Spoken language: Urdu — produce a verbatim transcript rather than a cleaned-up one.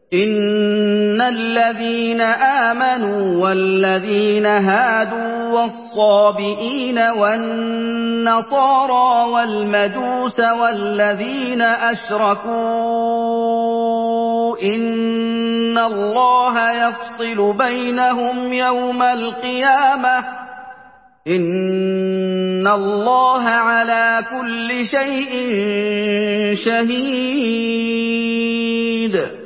إِنَّ الَّذِينَ آمَنُوا وَالَّذِينَ هَادُوا وَالصَّابِئِينَ وَالنَّصَارَىٰ وَالْمَجُوسَ وَالَّذِينَ أَشْرَكُوا إِنَّ اللَّهَ يَفْصِلُ بَيْنَهُمْ يَوْمَ الْقِيَامَةِ ۚ إِنَّ اللَّهَ عَلَىٰ كُلِّ شَيْءٍ شَهِيدٌ.